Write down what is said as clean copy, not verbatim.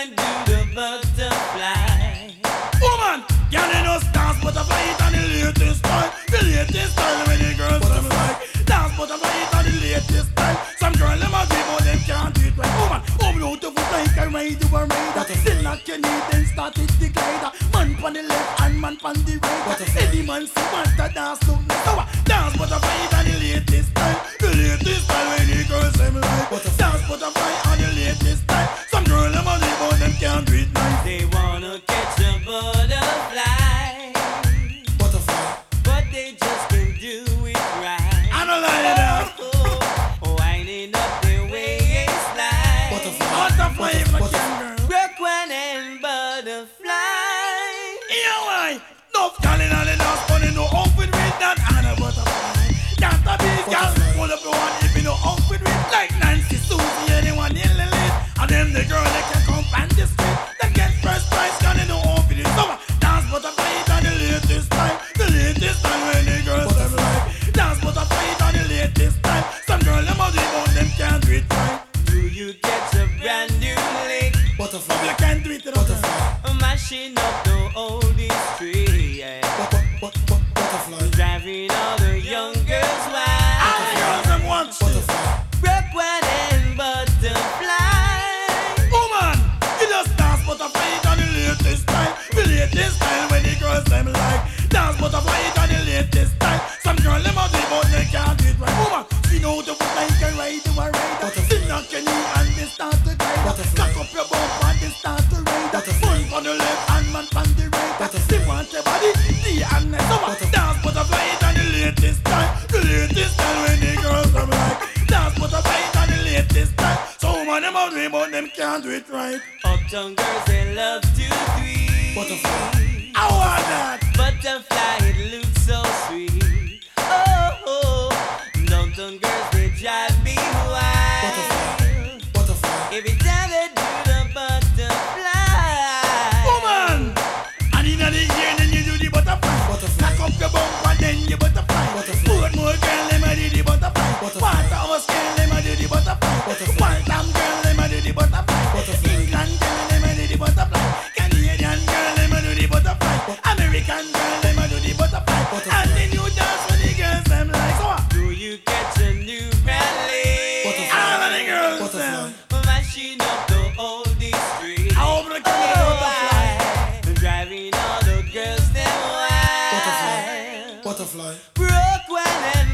can do the butterfly. Woman, girl in us dance butterfly it on the latest style. The latest style when the girls them like dance butterfly it on the latest style. Some girl them a dream but them can't do it right. Woman, open out the foot like a ride you a rider. Still not your need then start it the glider. Man pon the left and man pon the right. Any man see want to dance look nice. So dance butterfly it on the latest style. The latest style when the girls them like dance butterfly on the latest style. Some girl them a dream but them can't do it nice. They wanna catch a butterfly, but they just can't do it right. I don't like it now. Winding up their waistline. Butterfly if I can, girl. Brooklyn and butterfly. Yeah, why? No calling on the dance, but no outfit with that and a butterfly. That's a beast, girl. Pull up your one if you no outfit with like Nancy, Susie, anyone in the list. And them the girl that can come and the street. They get first prize, girl, they no outfit it. So dance butterfly it on the latest style. The latest style when the girls them like. Dance butterfly it on the latest style. Some girl them a do but them can't do it right. Do you catch a brand new lick? Butterfly, you can't do it, butterfly. Mashing up the oldies tree, yeah. Butterfly. Driving all the young girls All wild. the girls them want butterfly. Brooklyn and butterfly. Woman, you just dance butterfly it on the latest style. The latest style when the girls them like. Dance butterfly it on the latest style. Some girl them a do it but they can't do it right. Woman, see now the foot like a ride you a rider. Sit knock your knee and they start to glide. Cock up your bump and they start to ride. One on the left and man on the right. They want your body, the and night. So dance butterfly it on the latest style. The latest style when the girls them like. Dance butterfly it on the latest style. So woman them a do it but them can't do it right. Uptown girls they love to tweet. I want that. Butterfly, it looks so sweet. Oh, downtown girls they drive me wild. Every time they do the butterfly. Woman, and in the ear then you do the butterfly. Cock up your bump and then you butterfly. Put more girl them a do the butterfly. Water house girl them a do the butterfly. Waltham girl them a do the butterfly. England girl them a do the butterfly. Canadian girl them a do the butterfly. American girl them a do the butterfly. And the new dance for the girls them like. So Do you catch a new rally? all of the girls them. Mashing up the oldies street. I hope they come with a butterfly. Driving all the girls them wild. Butterfly. Brooklyn and